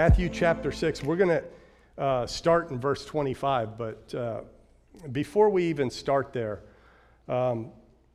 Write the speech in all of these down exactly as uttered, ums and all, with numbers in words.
Matthew chapter six. We're going to uh, start in verse twenty-five, but uh, before we even start there, um,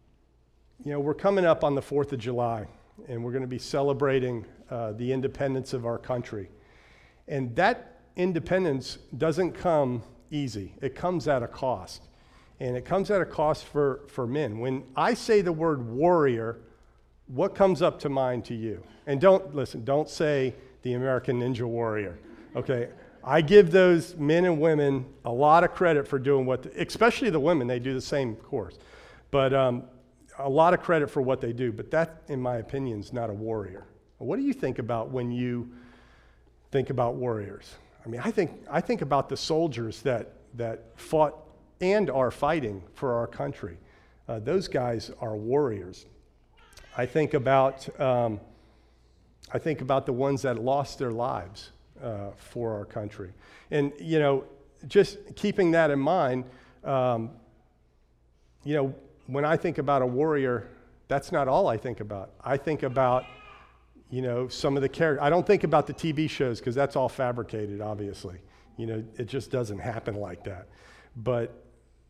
you know, we're coming up on the fourth of July, and we're going to be celebrating uh, the independence of our country. And that independence doesn't come easy. It comes at a cost. And it comes at a cost for, for men. When I say the word warrior, what comes up to mind to you? And don't, listen, don't say the American Ninja Warrior, okay? I give those men and women a lot of credit for doing what, the, especially the women, they do the same course. But um, a lot of credit for what they do. But that, in my opinion, is not a warrior. What do you think about when you think about warriors? I mean, I think I think about the soldiers that that fought and are fighting for our country. Uh, those guys are warriors. I think about um, I think about the ones that lost their lives uh, for our country. And, you know, just keeping that in mind, um, you know, when I think about a warrior, that's not all I think about. I think about, you know, some of the characters. I don't think about the T V shows because that's all fabricated, obviously. You know, it just doesn't happen like that. But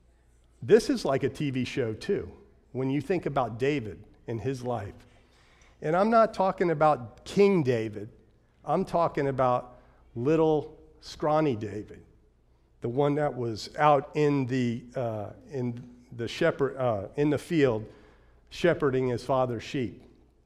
this is like a T V show too, when you think about David and his life. And I'm not talking about King David. I'm talking about little scrawny David, the one that was out in the uh, in the shepherd uh, in the field, shepherding his father's sheep.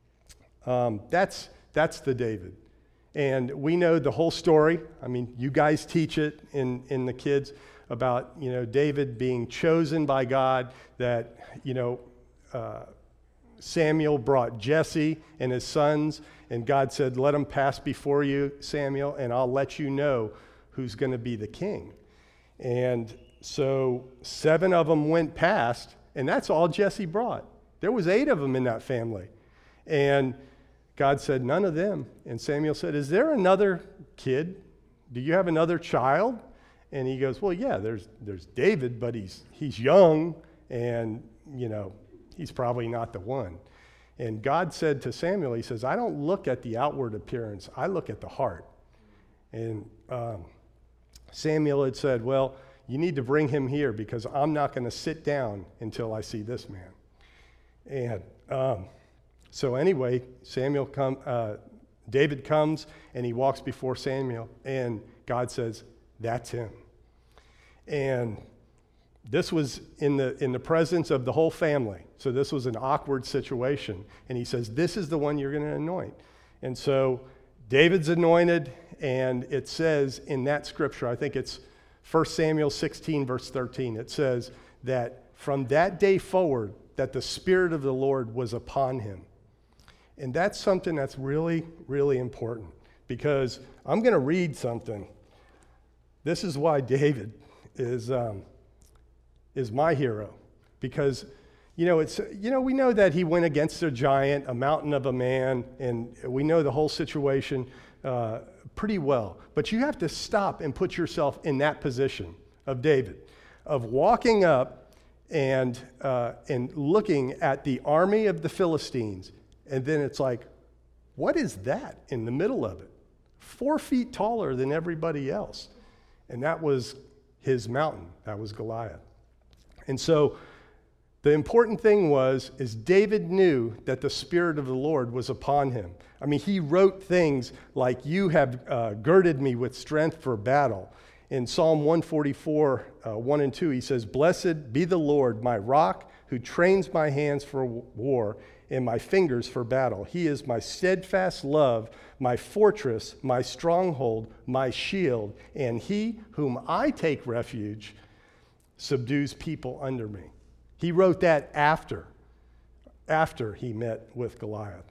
Um, that's that's the David. And we know the whole story. I mean, you guys teach it in, in the kids about, you know, David being chosen by God, that, you know, uh, Samuel brought Jesse and his sons, and God said, let them pass before you, Samuel, and I'll let you know who's going to be the king. And so seven of them went past, and that's all Jesse brought. There was eight of them in that family. And God said, none of them. And Samuel said, is there another kid? Do you have another child? And he goes, well, yeah, there's there's David, but he's he's young, and, you know, he's probably not the one. And God said to Samuel, he says, I don't look at the outward appearance, I look at the heart. And um, Samuel had said, well, you need to bring him here because I'm not going to sit down until I see this man. And um, so anyway, Samuel come, uh, David comes and he walks before Samuel, and God says, that's him. And this was in the in the presence of the whole family. So this was an awkward situation. And he says, this is the one you're going to anoint. And so David's anointed, and it says in that scripture, I think it's First Samuel sixteen, verse thirteen, it says that from that day forward, that the Spirit of the Lord was upon him. And that's something that's really, really important, because I'm going to read something. This is why David is um, is my hero, because you know it's you know we know that he went against a giant, a mountain of a man, and we know the whole situation uh, pretty well. But you have to stop and put yourself in that position of David, of walking up and uh, and looking at the army of the Philistines. And then it's like, what is that in the middle of it? Four feet taller than everybody else. And that was his mountain. That was Goliath. And so the important thing was, is David knew that the Spirit of the Lord was upon him. I mean, he wrote things like, you have uh, girded me with strength for battle. In Psalm one forty-four, uh, one and two, he says, blessed be the Lord, my rock, who trains my hands for war and my fingers for battle. He is my steadfast love, my fortress, my stronghold, my shield, and he whom I take refuge subdues people under me. He wrote that after, after he met with Goliath.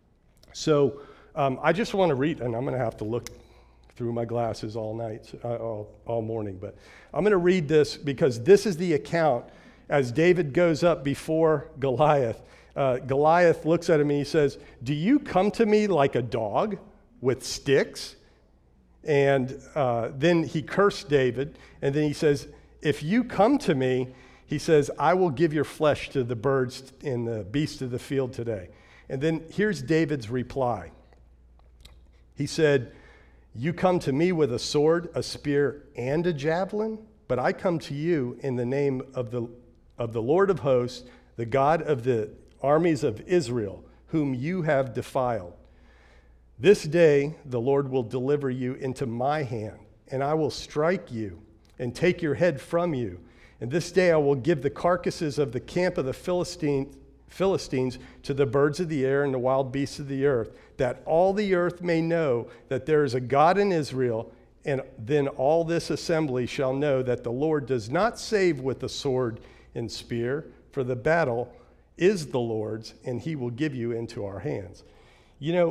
So um, I just want to read, and I'm going to have to look through my glasses all night, uh, all, all morning, but I'm going to read this because this is the account as David goes up before Goliath. Uh, Goliath looks at him and he says, do you come to me like a dog with sticks? And uh, then he cursed David, and then he says, if you come to me, he says, I will give your flesh to the birds and the beasts of the field today. And then here's David's reply. He said, You come to me with a sword, a spear, and a javelin, but I come to you in the name of the, of the Lord of hosts, the God of the armies of Israel, whom you have defiled. This day the Lord will deliver you into my hand, and I will strike you and take your head from you. And this day I will give the carcasses of the camp of the Philistine, Philistines to the birds of the air and the wild beasts of the earth, that all the earth may know that there is a God in Israel, and then all this assembly shall know that the Lord does not save with the sword and spear, for the battle is the Lord's, and he will give you into our hands. You know,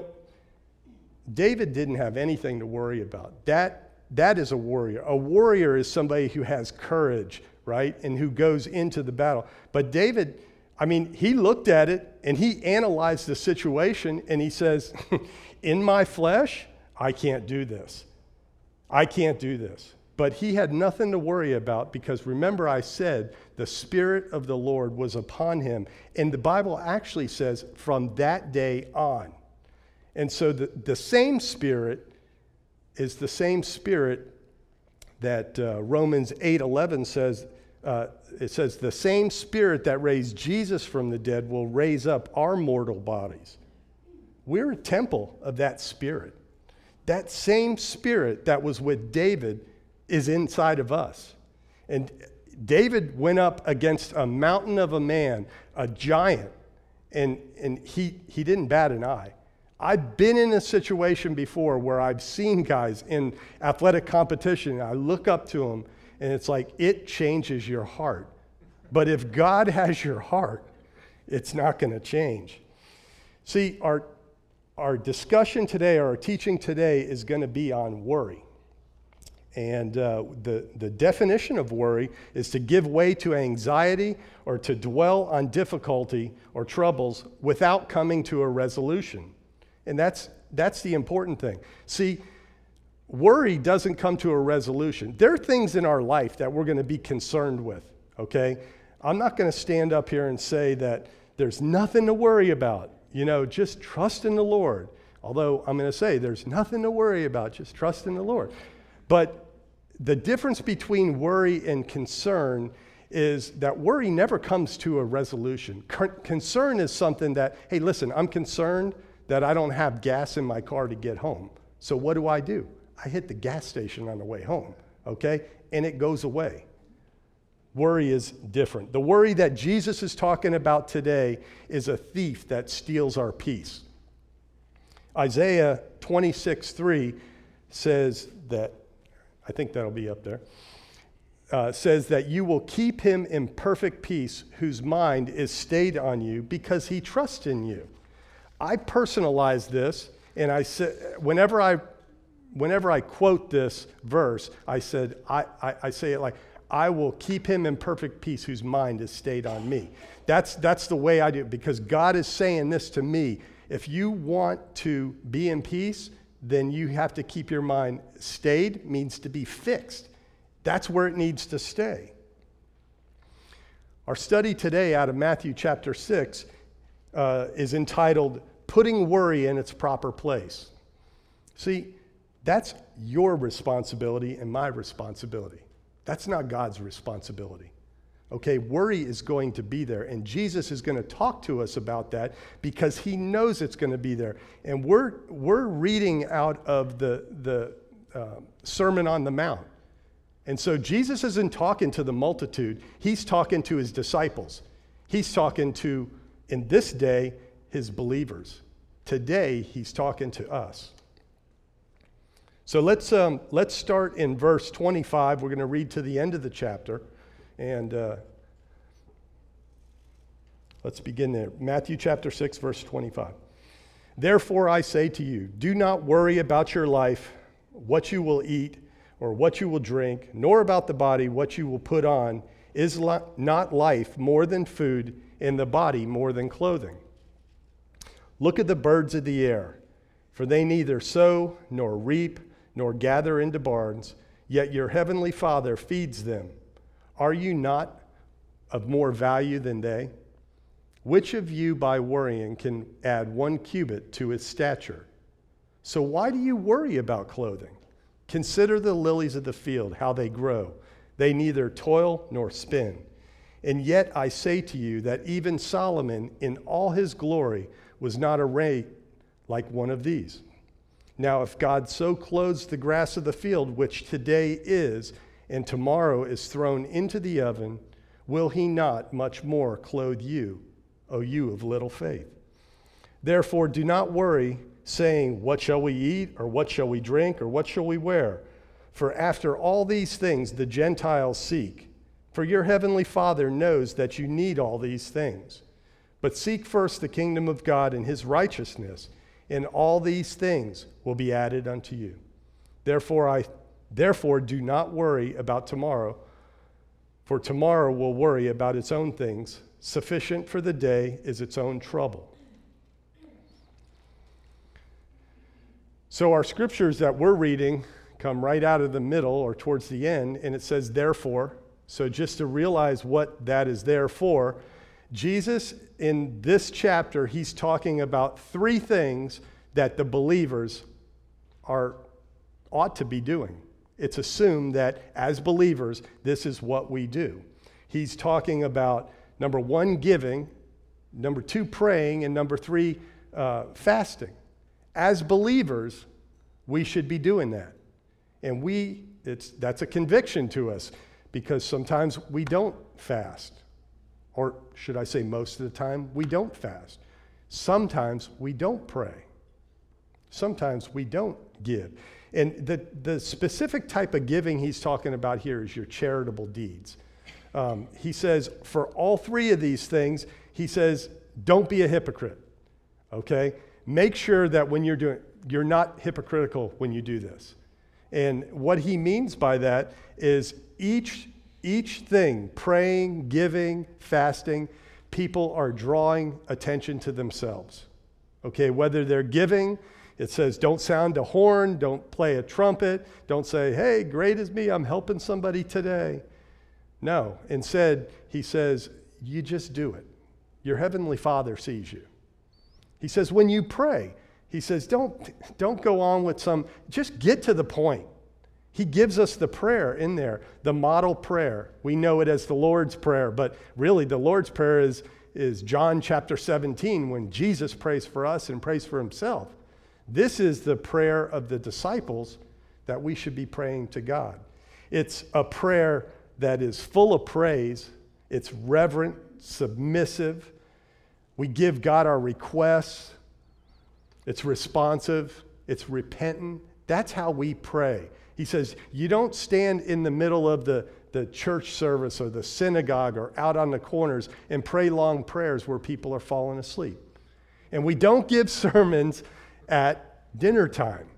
David didn't have anything to worry about. That, that is a warrior. A warrior is somebody who has courage, right, and who goes into the battle. But David, I mean, he looked at it and he analyzed the situation and he says, in my flesh, I can't do this. I can't do this. But he had nothing to worry about because remember I said the Spirit of the Lord was upon him. And the Bible actually says from that day on. And so the, the same Spirit is the same Spirit that uh, Romans eight eleven says, uh, it says, the same Spirit that raised Jesus from the dead will raise up our mortal bodies. We're a temple of that Spirit. That same Spirit that was with David is inside of us. And David went up against a mountain of a man, a giant, and, and he, he didn't bat an eye. I've been in a situation before where I've seen guys in athletic competition, and I look up to them, and it's like, it changes your heart. But if God has your heart, it's not going to change. See, our, our discussion today, or our teaching today, is going to be on worry. And uh, the, the definition of worry is to give way to anxiety or to dwell on difficulty or troubles without coming to a resolution. And that's that's the important thing. See, worry doesn't come to a resolution. There are things in our life that we're going to be concerned with, okay? I'm not going to stand up here and say that there's nothing to worry about. You know, just trust in the Lord. Although I'm going to say there's nothing to worry about, just trust in the Lord. But the difference between worry and concern is that worry never comes to a resolution. Concern is something that, hey, listen, I'm concerned that I don't have gas in my car to get home. So what do I do? I hit the gas station on the way home, okay? And it goes away. Worry is different. The worry that Jesus is talking about today is a thief that steals our peace. Isaiah twenty-six three says that, I think that'll be up there, uh, says that you will keep him in perfect peace whose mind is stayed on you because he trusts in you. I personalize this, and I said, whenever I, whenever I quote this verse, I said, I, I, I say it like, I will keep him in perfect peace whose mind is stayed on me. That's, that's the way I do it, because God is saying this to me. If you want to be in peace, then you have to keep your mind stayed, means to be fixed. That's where it needs to stay. Our study today out of Matthew chapter six uh, is entitled, Putting Worry in Its Proper Place. See, that's your responsibility and my responsibility. That's not God's responsibility. Okay, worry is going to be there, and Jesus is going to talk to us about that because he knows it's going to be there. And we're we're reading out of the the uh, Sermon on the Mount, and so Jesus isn't talking to the multitude; he's talking to his disciples. He's talking to, in this day, his believers. Today, he's talking to us. So let's um, let's start in verse twenty-five. We're going to read to the end of the chapter. And uh, let's begin there. Matthew chapter six, verse twenty-five. Therefore I say to you, do not worry about your life, what you will eat or what you will drink, nor about the body, what you will put on. Is li- not life more than food, and the body more than clothing? Look at the birds of the air, for they neither sow nor reap nor gather into barns, yet your heavenly Father feeds them. Are you not of more value than they? Which of you by worrying can add one cubit to his stature? So why do you worry about clothing? Consider the lilies of the field, how they grow. They neither toil nor spin. And yet I say to you that even Solomon in all his glory was not arrayed like one of these. Now if God so clothes the grass of the field, which today is and tomorrow is thrown into the oven, will he not much more clothe you, O you of little faith? Therefore do not worry, saying, what shall we eat, or what shall we drink, or what shall we wear? For after all these things the Gentiles seek. For your heavenly Father knows that you need all these things. But seek first the kingdom of God and his righteousness, and all these things will be added unto you. Therefore, I, therefore do not worry about tomorrow, for tomorrow will worry about its own things. Sufficient for the day is its own trouble. So our scriptures that we're reading come right out of the middle or towards the end, and it says, therefore. So just to realize what that is there for, Jesus, in this chapter, he's talking about three things that the believers are ought to be doing. It's assumed that as believers, this is what we do. He's talking about, number one, giving, number two, praying, and number three, uh, fasting. As believers, we should be doing that. And we, it's that's a conviction to us because sometimes we don't fast. Or should I say most of the time, we don't fast. Sometimes we don't pray. Sometimes we don't give. And the, the specific type of giving he's talking about here is your charitable deeds. Um, he says, for all three of these things, he says, don't be a hypocrite, okay? Make sure that when you're doing, you're not hypocritical when you do this. And what he means by that is each, each thing, praying, giving, fasting, people are drawing attention to themselves. Okay, whether they're giving, it says don't sound a horn, don't play a trumpet, don't say, hey, great is me, I'm helping somebody today. No, instead, he says, you just do it. Your heavenly Father sees you. He says, when you pray, he says, don't, don't go on with some, just get to the point. He gives us the prayer in there, the model prayer. We know it as the Lord's Prayer, but really the Lord's Prayer is, is John chapter seventeen when Jesus prays for us and prays for himself. This is the prayer of the disciples that we should be praying to God. It's a prayer that is full of praise. It's reverent, submissive. We give God our requests. It's responsive. It's repentant. That's how we pray. He says, you don't stand in the middle of the, the church service or the synagogue or out on the corners and pray long prayers where people are falling asleep. And we don't give sermons at dinner time.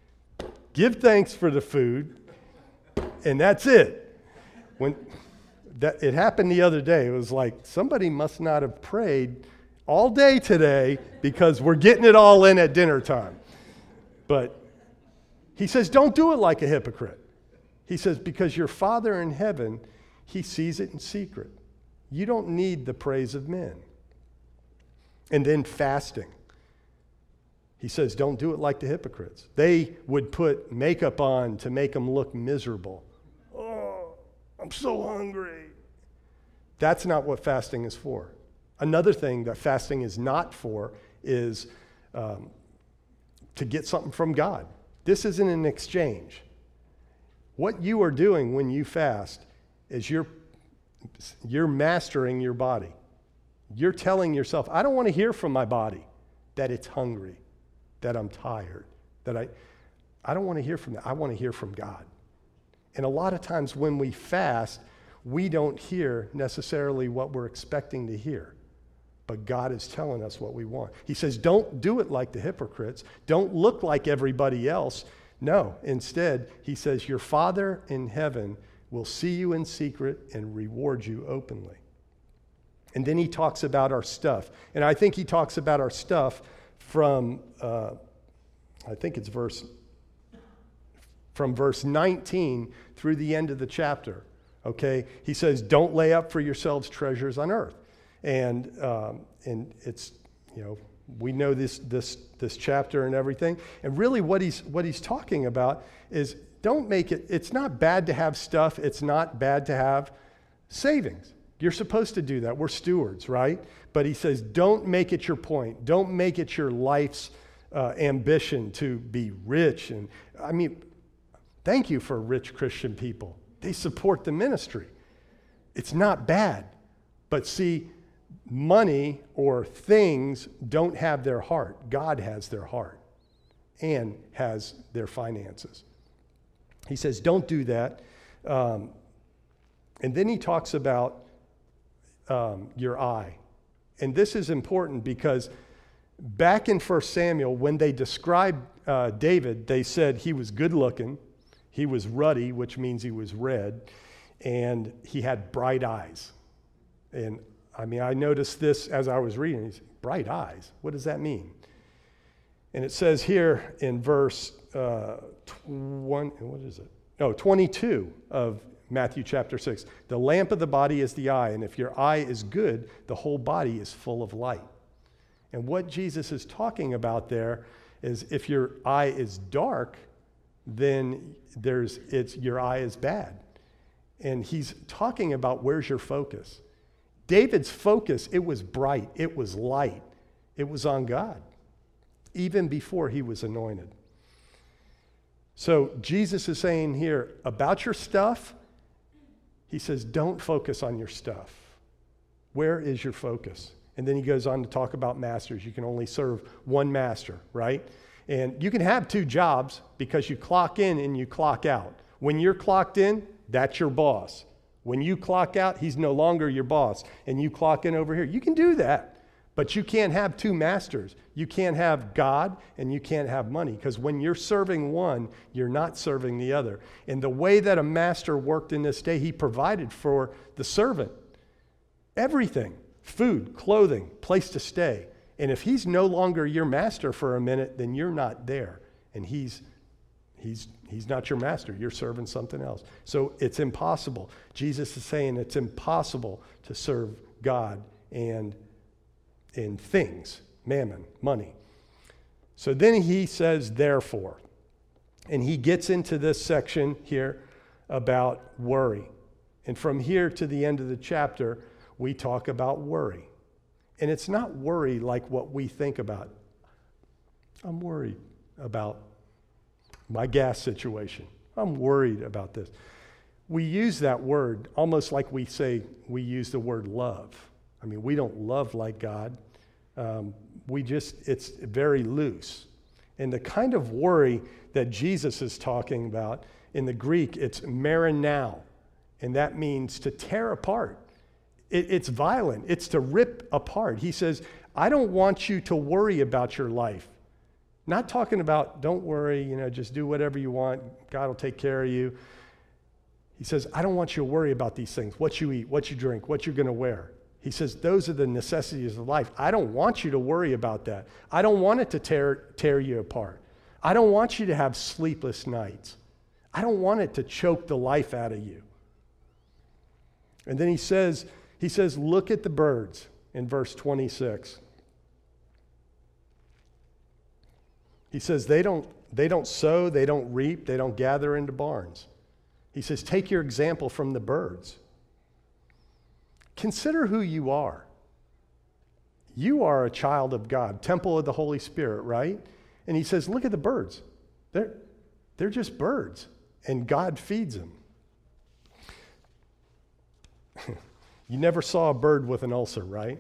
Give thanks for the food, and that's it. When that it happened the other day, it was like somebody must not have prayed all day today because we're getting it all in at dinner time. But he says, don't do it like a hypocrite. He says, because your Father in heaven, he sees it in secret. You don't need the praise of men. And then fasting. He says, don't do it like the hypocrites. They would put makeup on to make them look miserable. Oh, I'm so hungry. That's not what fasting is for. Another thing that fasting is not for is um, to get something from God. This isn't an exchange. What you are doing when you fast is you're, you're mastering your body. You're telling yourself, I don't want to hear from my body that it's hungry, that I'm tired, that I, I don't want to hear from that. I want to hear from God. And a lot of times when we fast, we don't hear necessarily what we're expecting to hear. But God is telling us what we want. He says, don't do it like the hypocrites. Don't look like everybody else. No, instead, he says, your Father in heaven will see you in secret and reward you openly. And then he talks about our stuff. And I think he talks about our stuff from, uh, I think it's verse, from verse nineteen through the end of the chapter. Okay? He says, don't lay up for yourselves treasures on earth. And um, and it's, you know, We know this this this chapter and everything. And really what he's what he's talking about is don't make it, it's not bad to have stuff. It's not bad to have savings. You're supposed to do that. We're stewards, right? But he says, don't make it your point. Don't make it your life's uh, ambition to be rich. And I mean, thank you for rich Christian people. They support the ministry. It's not bad. But see, money or things don't have their heart. God has their heart and has their finances. He says, don't do that. Um, and then he talks about um, your eye. And this is important because back in First Samuel, when they described uh, David, they said he was good looking, he was ruddy, which means he was red, and he had bright eyes. And I mean, I noticed this as I was reading. He's, bright eyes, what does that mean? And it says here in verse uh, one, what is it? No, twenty-two of Matthew chapter six. The lamp of the body is the eye, and if your eye is good, the whole body is full of light. And what Jesus is talking about there is if your eye is dark, then there's it's your eye is bad. And he's talking about where's your focus. David's focus, it was bright, it was light, it was on God, even before he was anointed. So Jesus is saying here about your stuff, he says, don't focus on your stuff. Where is your focus? And then he goes on to talk about masters. You can only serve one master, right? And you can have two jobs because you clock in and you clock out. When you're clocked in, that's your boss. When you clock out, he's no longer your boss, and you clock in over here. You can do that. But you can't have two masters. You can't have God and you can't have money, because when you're serving one, you're not serving the other. And the way that a master worked in this day, he provided for the servant everything: food, clothing, place to stay. And if he's no longer your master for a minute, then you're not there. And he's he's he's not your master. You're serving something else. So it's impossible. Jesus is saying it's impossible to serve God and in things, mammon, money. So then he says, therefore, and he gets into this section here about worry. And from here to the end of the chapter, we talk about worry. And it's not worry like what we think about. I'm worried about my gas situation. I'm worried about this. We use that word almost like we say we use the word love. I mean, we don't love like God. Um, we just, it's very loose. And the kind of worry that Jesus is talking about, in the Greek, it's marinao. And that means to tear apart. It, it's violent. It's to rip apart. He says, I don't want you to worry about your life. Not talking about, don't worry, you know, just do whatever you want. God will take care of you. He says, I don't want you to worry about these things. What you eat, what you drink, what you're going to wear. He says, those are the necessities of life. I don't want you to worry about that. I don't want it to tear, tear you apart. I don't want you to have sleepless nights. I don't want it to choke the life out of you. And then he says, he says, look at the birds in verse twenty-six. He says, they don't, they don't sow, they don't reap, they don't gather into barns. He says, take your example from the birds. Consider who you are. You are a child of God, temple of the Holy Spirit, right? And he says, look at the birds. They're, they're just birds, and God feeds them. You never saw a bird with an ulcer, right?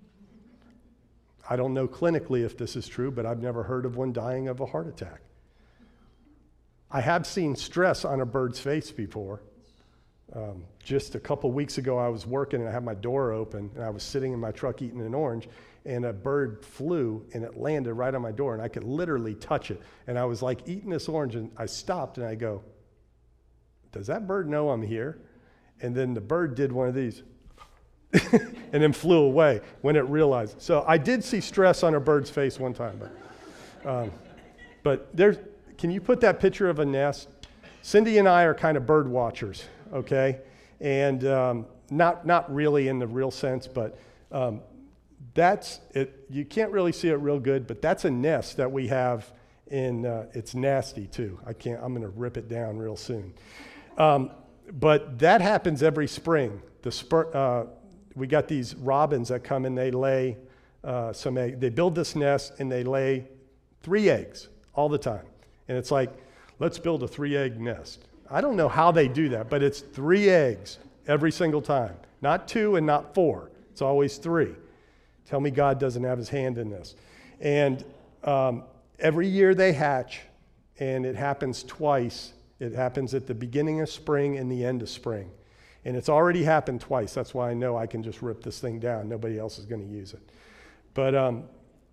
I don't know clinically if this is true, but I've never heard of one dying of a heart attack. I have seen stress on a bird's face before. Um, just a couple weeks ago, I was working and I had my door open and I was sitting in my truck eating an orange, and a bird flew and it landed right on my door, and I could literally touch it. And I was like eating this orange, and I stopped and I go, does that bird know I'm here? And then the bird did one of these and then flew away when it realized. So I did see stress on a bird's face one time. But, um, but there's, can you put that picture of a nest? Cindy and I are kind of bird watchers. Okay, and um, not not really in the real sense, but um, that's it. You can't really see it real good, but that's a nest that we have in, uh, it's nasty too. I can't, I'm going to rip it down real soon. Um, but that happens every spring. The spur, uh, we got these robins that come and they lay uh, some egg. They build this nest and they lay three eggs all the time. And it's like, let's build a three egg nest. I don't know how they do that, but it's three eggs every single time. Not two and not four. It's always three. Tell me God doesn't have his hand in this. And um, every year they hatch, and it happens twice. It happens at the beginning of spring and the end of spring. And it's already happened twice. That's why I know I can just rip this thing down. Nobody else is going to use it. But um,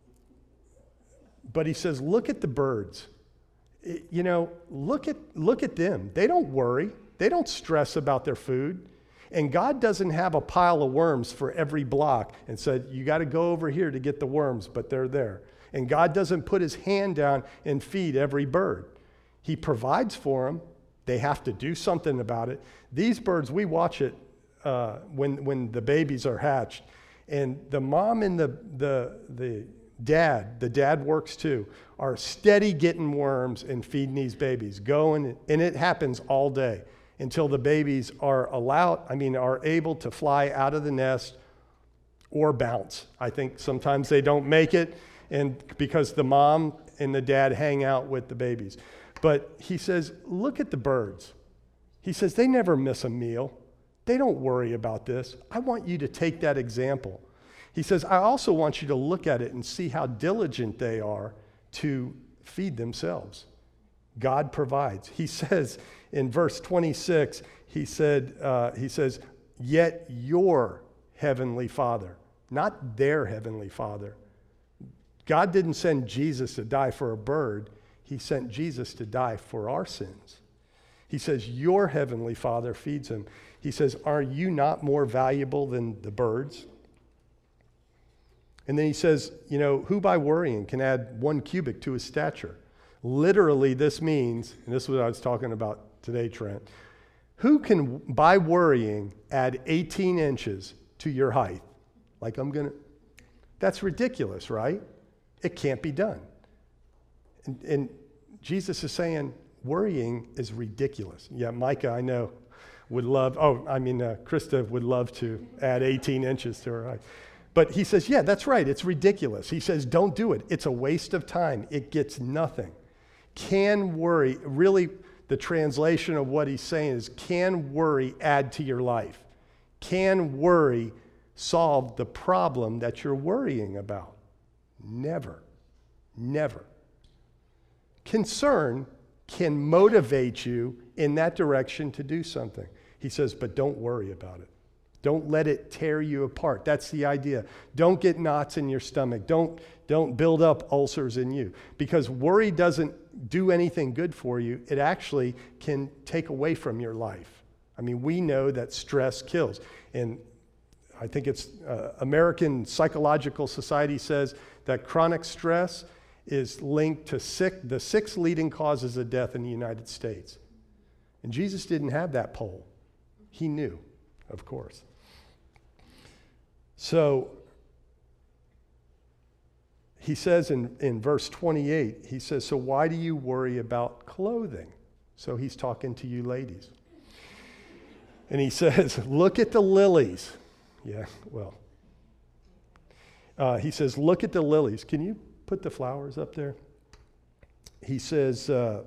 but he says, look at the birds. It, you know, look at look at them. They don't worry. They don't stress about their food. And God doesn't have a pile of worms for every block and said, you got to go over here to get the worms, but they're there. And God doesn't put his hand down and feed every bird. He provides for them. They have to do something about it. These birds, we watch it uh, when when the babies are hatched. And the mom and the, the, the dad, the dad works too, are steady getting worms and feeding these babies, going, and it happens all day until the babies are allowed, I mean, are able to fly out of the nest or bounce. I think sometimes they don't make it, and because the mom and the dad hang out with the babies. But he says, look at the birds. He says, they never miss a meal. They don't worry about this. I want you to take that example. He says, I also want you to look at it and see how diligent they are to feed themselves. God provides. He says in verse twenty-six, he said, uh, he says, yet your heavenly Father, not their heavenly Father. God didn't send Jesus to die for a bird. He sent Jesus to die for our sins. He says, your heavenly Father feeds him. He says, are you not more valuable than the birds? And then he says, you know, who by worrying can add one cubit to his stature? Literally, this means, and this is what I was talking about today, Trent, who can, by worrying, add eighteen inches to your height? Like I'm going to, that's ridiculous, right? It can't be done. And, and Jesus is saying, worrying is ridiculous. Yeah, Micah, I know, would love, oh, I mean, uh, Krista would love to add eighteen inches to her height. But he says, yeah, that's right. It's ridiculous. He says, don't do it. It's a waste of time. It gets nothing. Can worry, really, the translation of what he's saying is, can worry add to your life? Can worry solve the problem that you're worrying about? Never. Never. Concern can motivate you in that direction to do something. He says, but don't worry about it. Don't let it tear you apart. That's the idea. Don't get knots in your stomach. Don't, don't build up ulcers in you. Because worry doesn't do anything good for you. It actually can take away from your life. I mean, we know that stress kills. And I think it's uh, American Psychological Society says that chronic stress is linked to sick, the six leading causes of death in the United States. And Jesus didn't have that poll. He knew, of course. So he says in, in verse twenty-eight, he says, so why do you worry about clothing? So he's talking to you ladies. And he says, look at the lilies. Yeah, well. Uh, he says, look at the lilies. Can you put the flowers up there? He says, uh,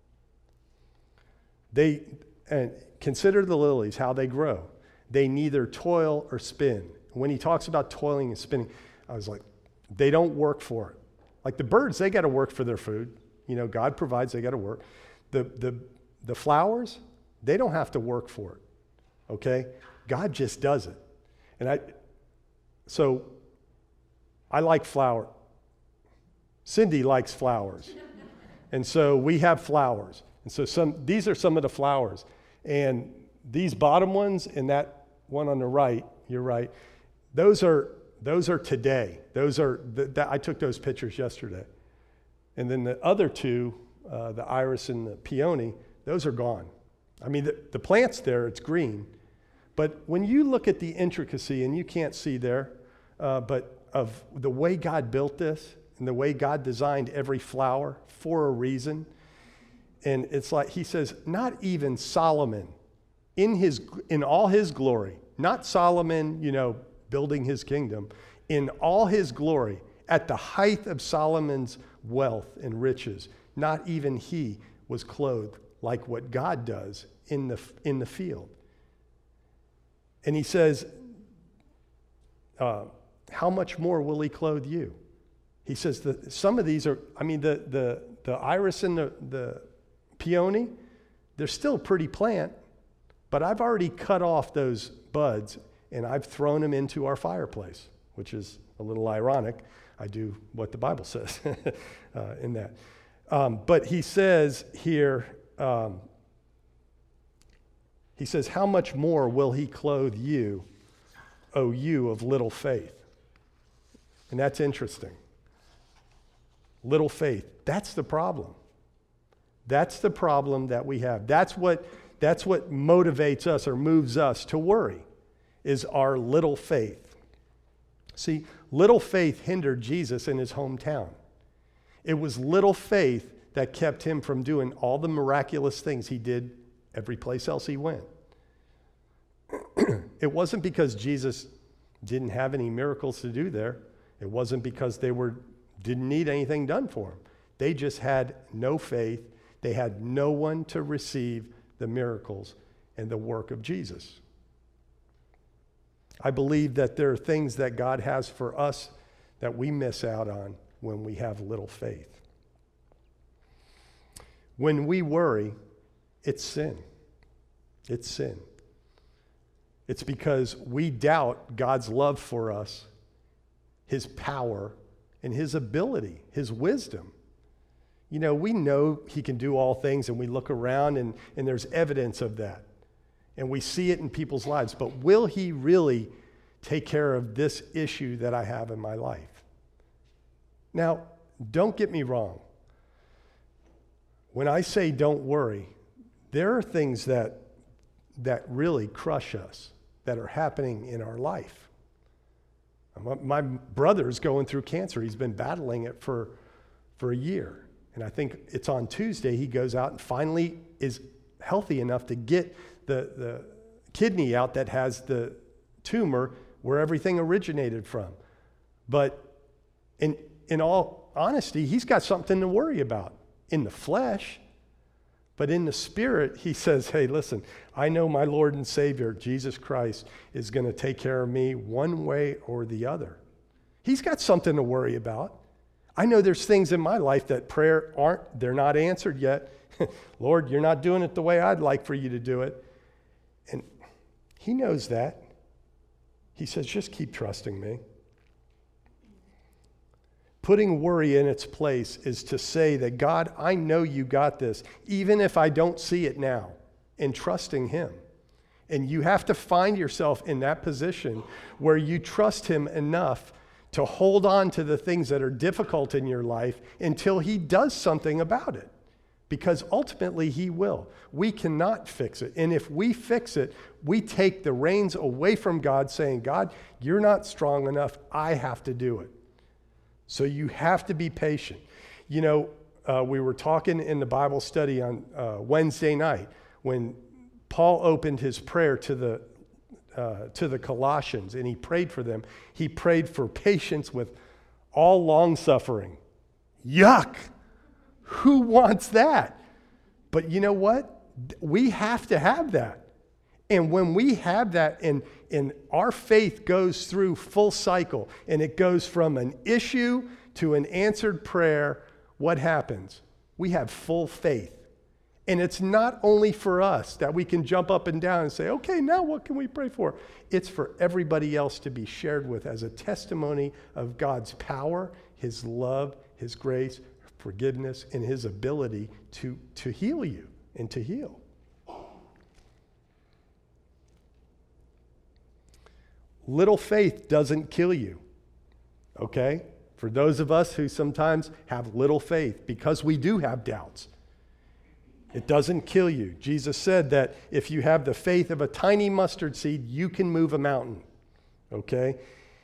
they, and consider the lilies, how they grow. They neither toil or spin. When he talks about toiling and spinning, I was like, they don't work for it. Like the birds, they got to work for their food. You know, God provides, they got to work. The, the, the flowers, they don't have to work for it, okay? God just does it. And I, so I like flower. Cindy likes flowers. And so we have flowers. And so some these are some of the flowers. And these bottom ones and that one on the right, you're right, those are those are today. Those are, the, the, I took those pictures yesterday. And then the other two, uh, the iris and the peony, those are gone. I mean, the, the plant's there, it's green. But when you look at the intricacy, and you can't see there, uh, but of the way God built this and the way God designed every flower for a reason. And it's like he says, not even Solomon in his in all his glory, not Solomon, you know, building his kingdom, in all his glory, at the height of Solomon's wealth and riches, not even he was clothed like what God does in the in the field. And he says, uh, how much more will he clothe you? He says that some of these are, I mean, the the the iris and the, the peony, they're still a pretty plant, but I've already cut off those buds and I've thrown them into our fireplace, which is a little ironic. I do what the Bible says uh, in that. Um, but he says here, um, he says, how much more will he clothe you, O you of little faith? And that's interesting. Little faith. That's the problem. That's the problem that we have. That's what, that's what motivates us or moves us to worry, is our little faith. See, little faith hindered Jesus in his hometown. It was little faith that kept him from doing all the miraculous things he did every place else he went. It wasn't because Jesus didn't have any miracles to do there. It wasn't because they were didn't need anything done for them. They just had no faith. They had no one to receive the miracles and the work of Jesus. I believe that there are things that God has for us that we miss out on when we have little faith. When we worry, it's sin. It's sin. It's because we doubt God's love for us, his power, and his ability, his wisdom. You know, we know he can do all things, and we look around and, and there's evidence of that. And we see it in people's lives. But will he really take care of this issue that I have in my life? Now, don't get me wrong. When I say don't worry, there are things that, that really crush us that are happening in our life. My brother's going through cancer. He's been battling it for, for a year. And I think it's on Tuesday he goes out and finally is healthy enough to get the, the kidney out that has the tumor where everything originated from. But in, in all honesty, he's got something to worry about in the flesh. But in the spirit, he says, hey, listen, I know my Lord and Savior, Jesus Christ, is going to take care of me one way or the other. He's got something to worry about. I know there's things in my life that prayer aren't, they're not answered yet. Lord, you're not doing it the way I'd like for you to do it. And he knows that. He says, just keep trusting me. Putting worry in its place is to say that, God, I know you got this, even if I don't see it now, and trusting him. And you have to find yourself in that position where you trust him enough to hold on to the things that are difficult in your life until he does something about it. Because ultimately he will. We cannot fix it. And if we fix it, we take the reins away from God, saying, God, you're not strong enough. I have to do it. So you have to be patient. You know, uh, we were talking in the Bible study on uh, Wednesday night when Paul opened his prayer to the uh, to the Colossians, and he prayed for them. He prayed for patience with all long-suffering. Yuck! Who wants that? But you know what? We have to have that. And when we have that, and, and our faith goes through full cycle, and it goes from an issue to an answered prayer, what happens? We have full faith. And it's not only for us that we can jump up and down and say, okay, now what can we pray for? It's for everybody else to be shared with as a testimony of God's power, his love, his grace, forgiveness, and his ability to, to heal you and to heal. Little faith doesn't kill you, okay? For those of us who sometimes have little faith, because we do have doubts, it doesn't kill you. Jesus said that if you have the faith of a tiny mustard seed, you can move a mountain, okay?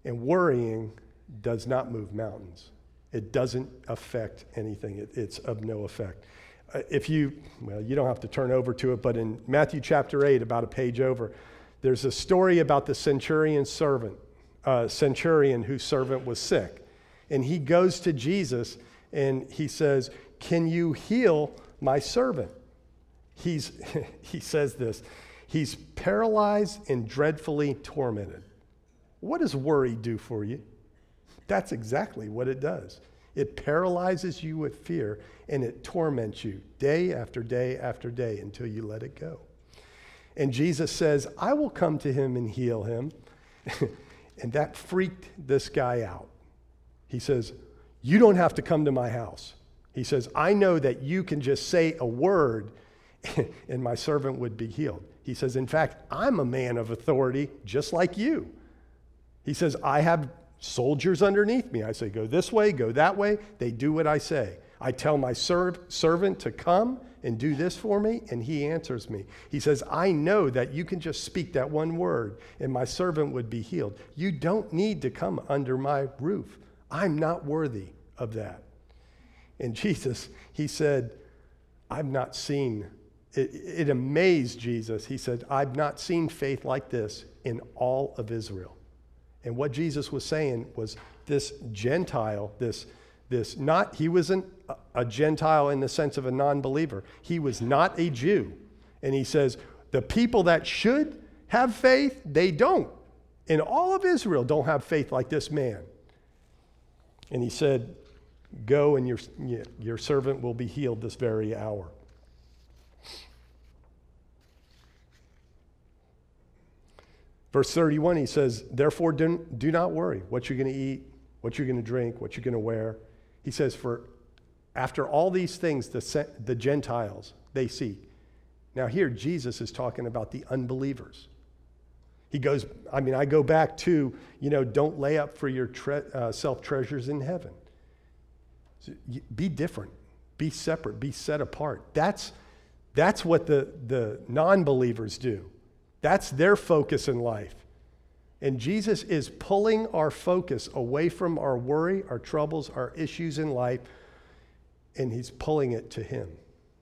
And worrying does not move mountains. It doesn't affect anything. It, it's of no effect. Uh, if you, well, you don't have to turn over to it, but in Matthew chapter eight, about a page over, there's a story about the centurion's servant, uh, centurion whose servant was sick. And he goes to Jesus and he says, "Can you heal my servant?" He's, he says this, "He's paralyzed and dreadfully tormented." What does worry do for you? That's exactly what it does. It paralyzes you with fear, and it torments you day after day after day until you let it go. And Jesus says, "I will come to him and heal him." And that freaked this guy out. He says, "You don't have to come to my house." He says, "I know that you can just say a word and my servant would be healed." He says, "In fact, I'm a man of authority just like you." He says, "I have soldiers underneath me. I say, go this way, go that way. They do what I say. I tell my serv- servant to come and do this for me, and he answers me." He says, "I know that you can just speak that one word, and my servant would be healed. You don't need to come under my roof. I'm not worthy of that." And Jesus, he said, I've not seen, it, it amazed Jesus. He said, "I've not seen faith like this in all of Israel." And what Jesus was saying was this Gentile, this, this not, he wasn't a, a Gentile in the sense of a non-believer. He was not a Jew. And he says, the people that should have faith, they don't. And all of Israel don't have faith like this man. And he said, "Go and your, your servant will be healed this very hour." Verse thirty-one, he says, "Therefore do, do not worry what you're going to eat, what you're going to drink, what you're going to wear." He says, "For after all these things, the, the Gentiles, they seek." Now here, Jesus is talking about the unbelievers. He goes, I mean, I go back to, you know, don't lay up for your tre- uh, self treasures in heaven. So you, be different, be separate, be set apart. That's, that's what the, the non-believers do. That's their focus in life. And Jesus is pulling our focus away from our worry, our troubles, our issues in life, and he's pulling it to him.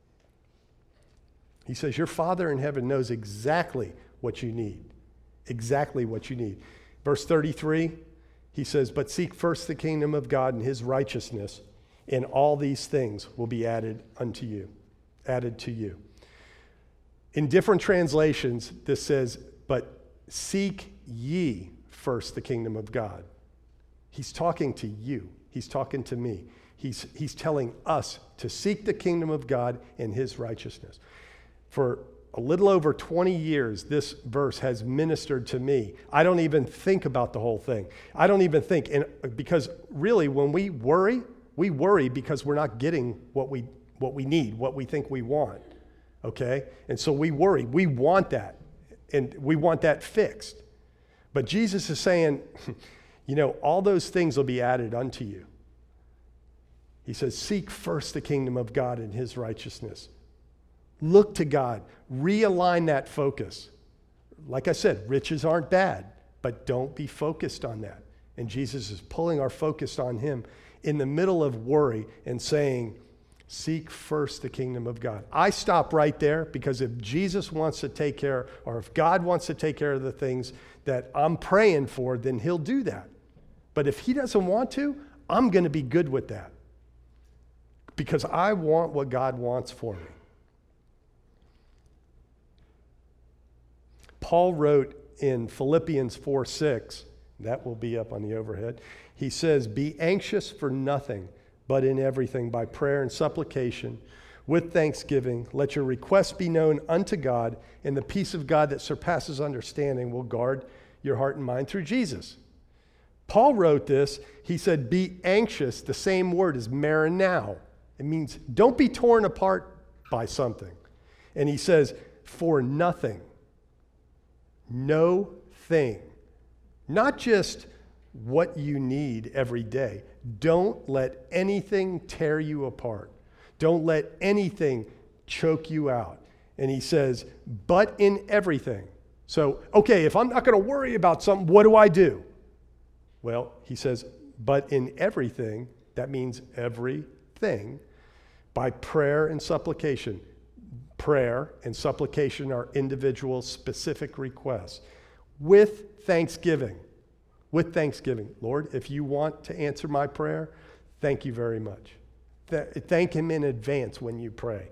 He says, your Father in heaven knows exactly what you need. Exactly what you need. Verse thirty-three, he says, "But seek first the kingdom of God and his righteousness, and all these things will be added unto you." Added to you. In different translations, this says, "But seek ye first the kingdom of God." He's talking to you. He's talking to me. He's, he's telling us to seek the kingdom of God and his righteousness. For a little over twenty years, this verse has ministered to me. I don't even think about the whole thing. I don't even think, and because really when we worry, we worry because we're not getting what we what we need, what we think we want. Okay? And so we worry. We want that. And we want that fixed. But Jesus is saying, you know, all those things will be added unto you. He says, seek first the kingdom of God and his righteousness. Look to God. Realign that focus. Like I said, riches aren't bad, but don't be focused on that. And Jesus is pulling our focus on him in the middle of worry and saying, seek first the kingdom of God. I stop right there because if Jesus wants to take care, or if God wants to take care of the things that I'm praying for, then he'll do that. But if he doesn't want to, I'm going to be good with that because I want what God wants for me. Paul wrote in Philippians four six, that will be up on the overhead. He says, be anxious for nothing, but in everything by prayer and supplication, with thanksgiving, let your requests be known unto God, and the peace of God that surpasses understanding will guard your heart and mind through Jesus. Paul wrote this. He said, be anxious. The same word is marinao. It means don't be torn apart by something. And he says, for nothing. No thing. Not just what you need every day. Don't let anything tear you apart. Don't let anything choke you out. And he says, but in everything. So, okay, if I'm not going to worry about something, what do I do? Well, he says, but in everything, that means everything, by prayer and supplication. Prayer and supplication are individual specific requests. With thanksgiving. With thanksgiving. Lord, if you want to answer my prayer, thank you very much. Th- thank him in advance when you pray.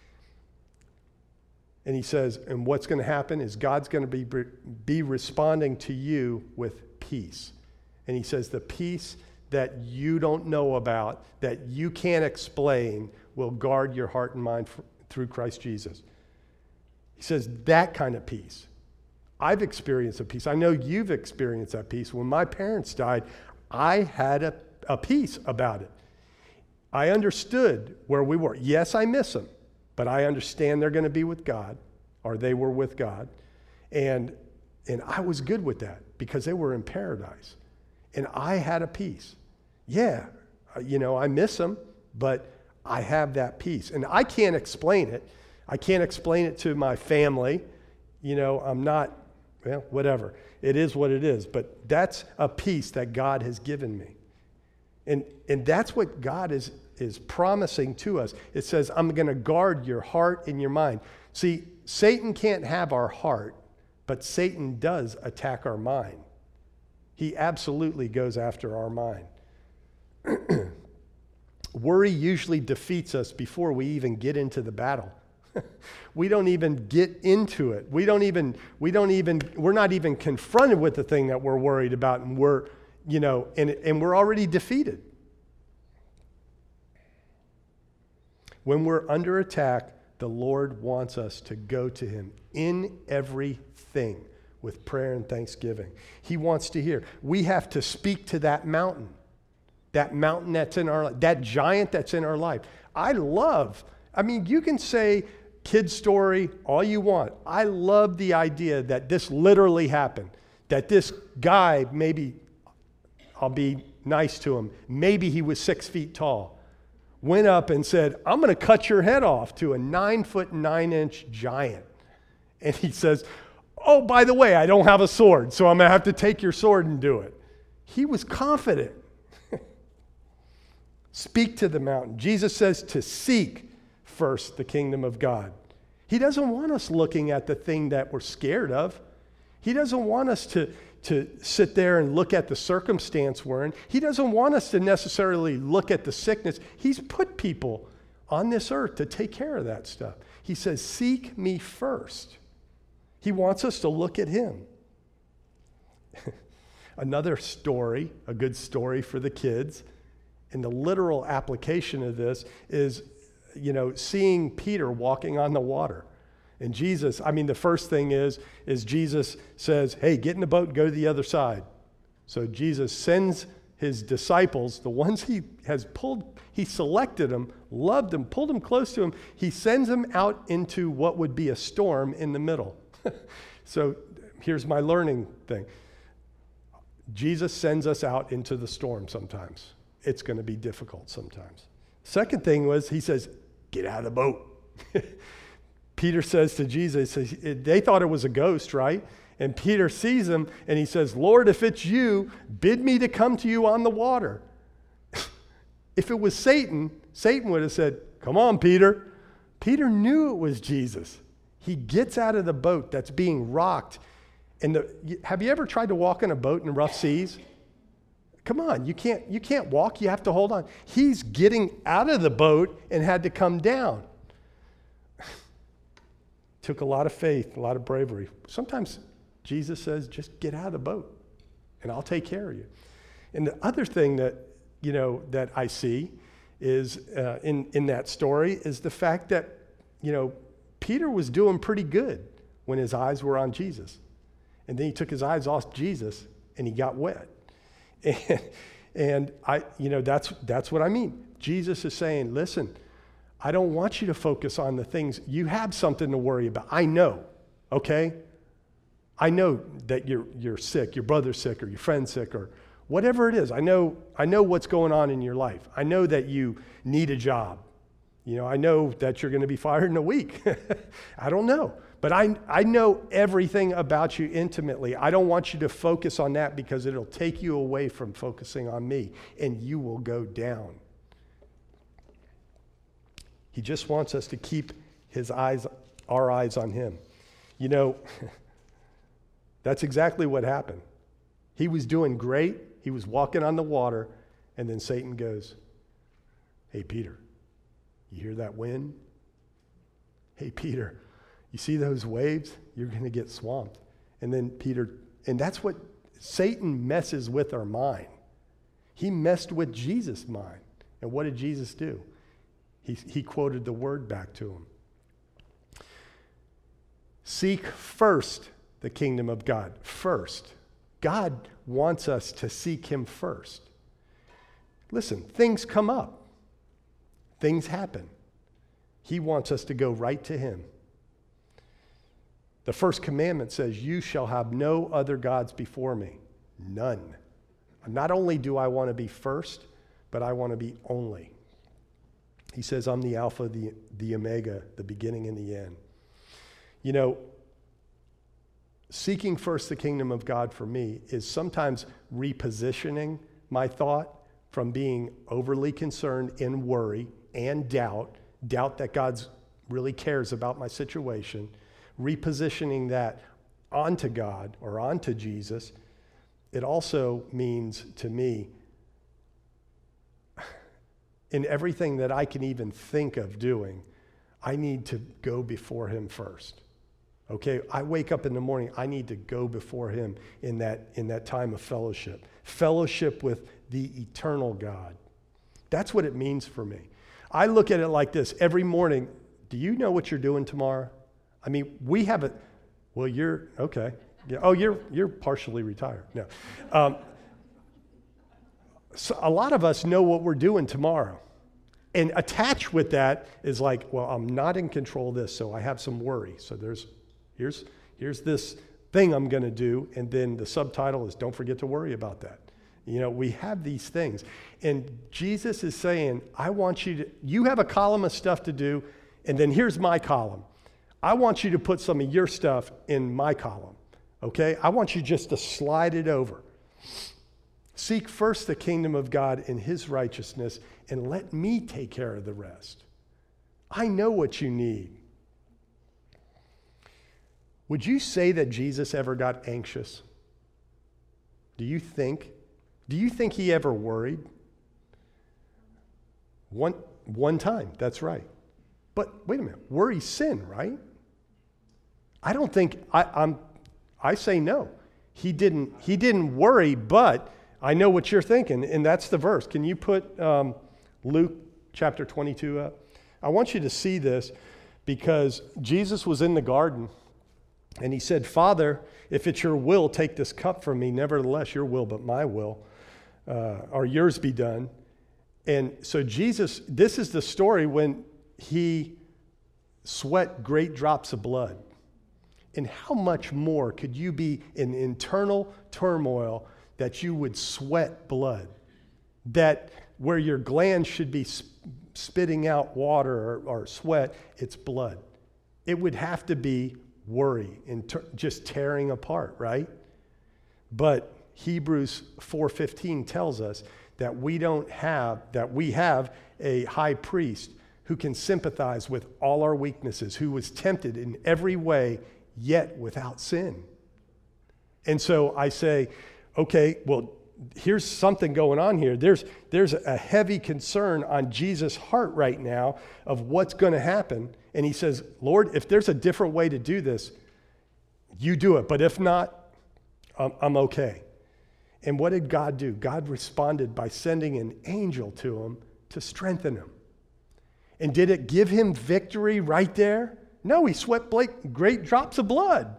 And he says, and what's going to happen is God's going to be, be responding to you with peace. And he says, the peace that you don't know about, that you can't explain, will guard your heart and mind for, through Christ Jesus. He says, that kind of peace. I've experienced a peace. I know you've experienced that peace. When my parents died, I had a, a peace about it. I understood where we were. Yes, I miss them, but I understand they're going to be with God, or they were with God. And, and I was good with that because they were in paradise. And I had a peace. Yeah, you know, I miss them, but I have that peace. And I can't explain it. I can't explain it to my family. You know, I'm not, well, whatever. It is what it is. But that's a peace that God has given me. And and that's what God is, is promising to us. It says, I'm going to guard your heart and your mind. See, Satan can't have our heart, but Satan does attack our mind. He absolutely goes after our mind. Worry usually defeats us before we even get into the battle. We don't even get into it. We don't even, we don't even, we're not even confronted with the thing that we're worried about, and we're, you know, and, and we're already defeated. When we're under attack, the Lord wants us to go to him in everything with prayer and thanksgiving. He wants to hear. We have to speak to that mountain, that mountain that's in our life, that giant that's in our life. I love, I mean, you can say kid story all you want. I love the idea that this literally happened, that this guy, maybe, I'll be nice to him, maybe he was six feet tall, went up and said, I'm going to cut your head off, to a nine foot, nine inch giant. And he says, oh, by the way, I don't have a sword, so I'm going to have to take your sword and do it. He was confident. Speak to the mountain. Jesus says to seek first the kingdom of God. He doesn't want us looking at the thing that we're scared of. He doesn't want us to, to sit there and look at the circumstance we're in. He doesn't want us to necessarily look at the sickness. He's put people on this earth to take care of that stuff. He says, seek me first. He wants us to look at him. Another story, a good story for the kids, and the literal application of this is, you know, seeing Peter walking on the water. And Jesus, I mean, the first thing is, is Jesus says, hey, get in the boat and go to the other side. So Jesus sends his disciples, the ones he has pulled, he selected them, loved them, pulled them close to him. He sends them out into what would be a storm in the middle. So here's my learning thing. Jesus sends us out into the storm sometimes. It's going to be difficult sometimes. Second thing was, he says, get out of the boat. Peter says to Jesus, they thought it was a ghost, right? And Peter sees him and he says, Lord, if it's you, bid me to come to you on the water. If it was Satan, Satan would have said, come on, Peter. Peter knew it was Jesus. He gets out of the boat that's being rocked. And the, have you ever tried to walk in a boat in rough seas? Come on, you can't, you can't walk, you have to hold on. He's getting out of the boat and had to come down. Took a lot of faith, a lot of bravery. Sometimes Jesus says, just get out of the boat and I'll take care of you. And the other thing that, you know, that I see is uh, in, in that story is the fact that, you know, Peter was doing pretty good when his eyes were on Jesus. And then he took his eyes off Jesus and he got wet. And, and I, you know, that's that's what I mean. Jesus is saying, listen, I don't want you to focus on the things. You have something to worry about. I know, okay? I know that you're you're sick, your brother's sick, or your friend's sick, or whatever it is. I know I know what's going on in your life. I know that you need a job. You know, I know that you're going to be fired in a week. I don't know. But I, I know everything about you intimately. I don't want you to focus on that because it'll take you away from focusing on me, and you will go down. He just wants us to keep his eyes, our eyes on him. You know, that's exactly what happened. He was doing great. He was walking on the water, and then Satan goes, "Hey, Peter, you hear that wind? Hey, Peter, you see those waves? You're going to get swamped." And then Peter, and that's what Satan messes with our mind. He messed with Jesus' mind. And what did Jesus do? He, he quoted the word back to him. Seek first the kingdom of God. First. God wants us to seek him first. Listen, things come up. Things happen. He wants us to go right to him. The first commandment says, "You shall have no other gods before me." None. Not only do I want to be first, but I want to be only. He says, "I'm the Alpha, the, the Omega, the beginning and the end." You know, seeking first the kingdom of God for me is sometimes repositioning my thought from being overly concerned in worry and doubt, doubt that God really cares about my situation, repositioning that onto God or onto Jesus. It also means to me, in everything that I can even think of doing, I need to go before him first. Okay, I wake up in the morning, I need to go before him in that, in that time of fellowship. Fellowship with the eternal God. That's what it means for me. I look at it like this. Every morning, do you know what you're doing tomorrow? I mean, we have a, well, you're, okay. Yeah. Oh, you're you're partially retired. No. Um, so a lot of us know what we're doing tomorrow. And attached with that is like, well, I'm not in control of this, so I have some worry. So there's, here's, here's this thing I'm going to do, and then the subtitle is, don't forget to worry about that. You know, we have these things. And Jesus is saying, I want you to, you have a column of stuff to do, and then here's my column. I want you to put some of your stuff in my column, okay? I want you just to slide it over. Seek first the kingdom of God and his righteousness, and let me take care of the rest. I know what you need. Would you say that Jesus ever got anxious? Do you think? Do you think he ever worried? One, one time, that's right. But wait a minute, worry's sin, right? I don't think, I, I'm, I say no. He didn't, he didn't worry, but I know what you're thinking, and that's the verse. Can you put um, Luke chapter twenty-two up? I want you to see this because Jesus was in the garden, and he said, Father, if it's your will, take this cup from me. Nevertheless, your will, but my will, uh, or yours be done. And so Jesus, this is the story when he sweat great drops of blood. And how much more could you be in internal turmoil that you would sweat blood? That where your glands should be sp- spitting out water or, or sweat, it's blood. It would have to be worry and ter- just tearing apart, right? But Hebrews four fifteen tells us that we don't have, that we have a high priest who can sympathize with all our weaknesses, who was tempted in every way, yet without sin. And so I say, okay, well, here's something going on here. There's, there's a heavy concern on Jesus' heart right now of what's going to happen. And he says, Lord, if there's a different way to do this, you do it. But if not, I'm, I'm okay. And what did God do? God responded by sending an angel to him to strengthen him. And did it give him victory right there? No, he sweat great drops of blood.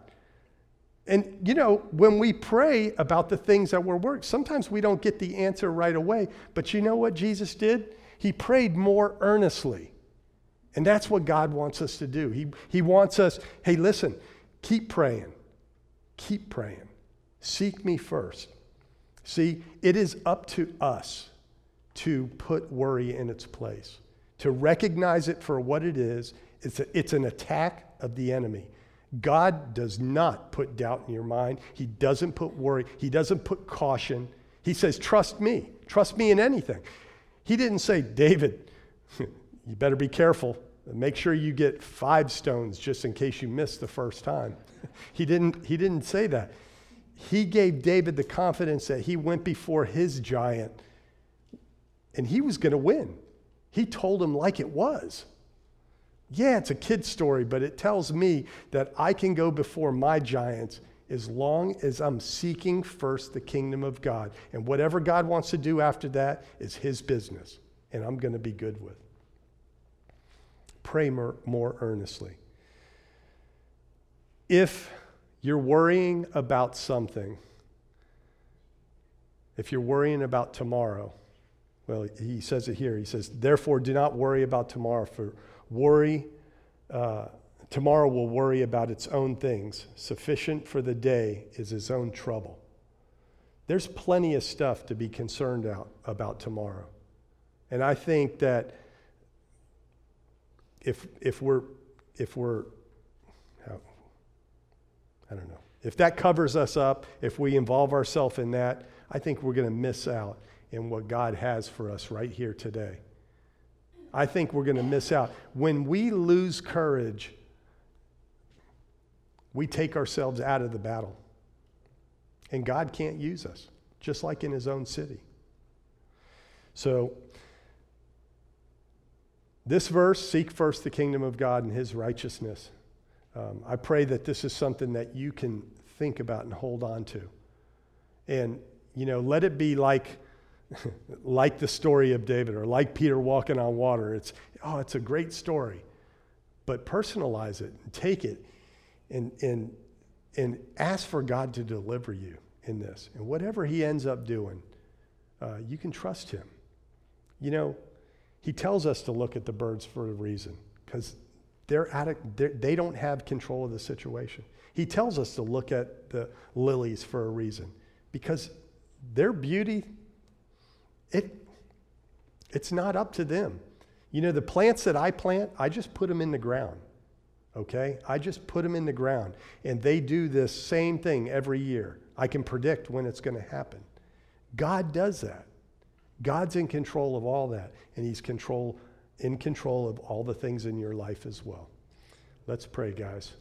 And, you know, when we pray about the things that we're working, sometimes we don't get the answer right away. But you know what Jesus did? He prayed more earnestly. And that's what God wants us to do. He, he wants us, hey, listen, keep praying. Keep praying. Seek me first. See, it is up to us to put worry in its place, to recognize it for what it is. It's, a, it's an attack of the enemy. God does not put doubt in your mind. He doesn't put worry. He doesn't put caution. He says, trust me. Trust me in anything. He didn't say, David, you better be careful. Make sure you get five stones just in case you miss the first time. He didn't, he didn't say that. He gave David the confidence that he went before his giant and he was going to win. He told him like it was. Yeah, it's a kid's story, but it tells me that I can go before my giants as long as I'm seeking first the kingdom of God. And whatever God wants to do after that is his business, and I'm going to be good with. Pray more, more earnestly. If you're worrying about something, if you're worrying about tomorrow, well, he says it here. He says, therefore, do not worry about tomorrow, for worry, uh, tomorrow will worry about its own things. Sufficient for the day is his own trouble. There's plenty of stuff to be concerned out about tomorrow. And I think that if if we're if we're how, I don't know, if that covers us up, if we involve ourselves in that, I think we're going to miss out in what God has for us right here today. I think we're going to miss out. When we lose courage, we take ourselves out of the battle. And God can't use us, just like in his own city. So, this verse, seek first the kingdom of God and his righteousness. Um, I pray that this is something that you can think about and hold on to. And, you know, let it be like like the story of David or like Peter walking on water. It's, oh, it's a great story. But personalize it and take it and, and, and ask for God to deliver you in this. And whatever he ends up doing, uh, you can trust him. You know, he tells us to look at the birds for a reason because they're out of, they're, they don't have control of the situation. He tells us to look at the lilies for a reason because their beauty, It, it's not up to them. You know, the plants that I plant, I just put them in the ground, okay? I just put them in the ground, and they do this same thing every year. I can predict when it's going to happen. God does that. God's in control of all that, and he's control in control of all the things in your life as well. Let's pray, guys.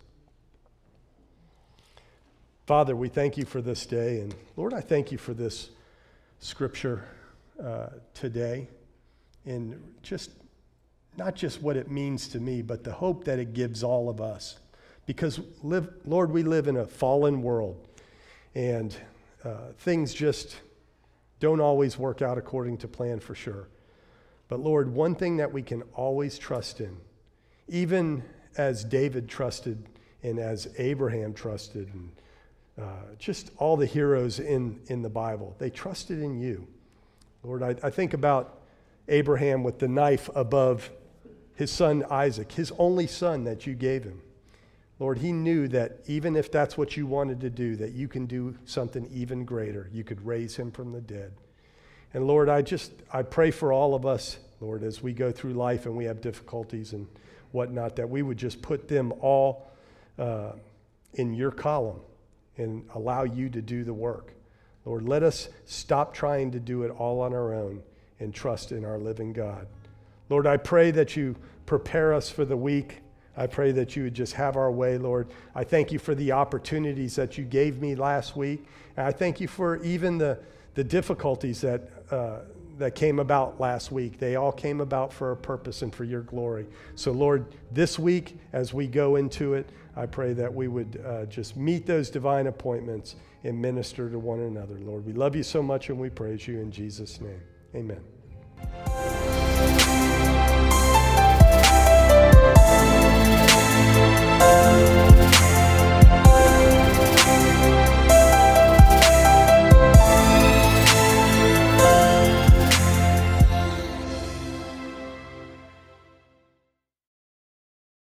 Father, we thank you for this day, and Lord, I thank you for this scripture Uh, today, and just not just what it means to me, but the hope that it gives all of us. Because, live, Lord, we live in a fallen world, and uh, things just don't always work out according to plan for sure. But Lord, one thing that we can always trust in, even as David trusted and as Abraham trusted, and uh, just all the heroes in, in the Bible, they trusted in you. Lord, I, I think about Abraham with the knife above his son Isaac, his only son that you gave him. Lord, he knew that even if that's what you wanted to do, that you can do something even greater. You could raise him from the dead. And Lord, I just, I pray for all of us, Lord, as we go through life and we have difficulties and whatnot, that we would just put them all uh, in your column and allow you to do the work. Lord, let us stop trying to do it all on our own and trust in our living God. Lord, I pray that you prepare us for the week. I pray that you would just have our way, Lord. I thank you for the opportunities that you gave me last week. And I thank you for even the, the difficulties that, uh, that came about last week. They all came about for a purpose and for your glory. So, Lord, this week, as we go into it, I pray that we would uh, just meet those divine appointments and minister to one another. Lord, we love you so much and we praise you in Jesus' name. Amen.